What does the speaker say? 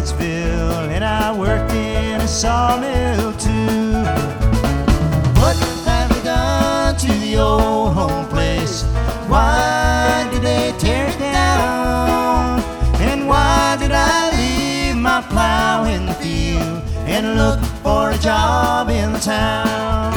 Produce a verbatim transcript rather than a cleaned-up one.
Charlottesville, and I worked in a sawmill too. What have they done to the old home place? Why did they tear it down? And why did I leave my plow in the field and look for a job in the town?